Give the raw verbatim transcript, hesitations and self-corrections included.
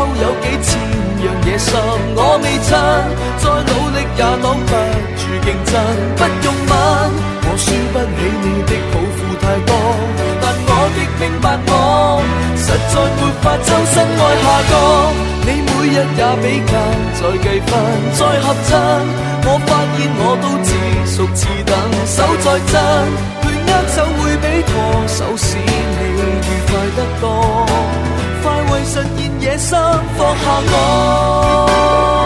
有幾千樣野心我未親，再努力也擋不住競爭。不用問，我輸不起你的抱負太多，但我亦明白我實在沒法周身愛下個。你每日也比較，再計分，再合襯，我發現我都自熟自等，手再真，去握手會比拖手使你愉快得多，快為實現野心放下我。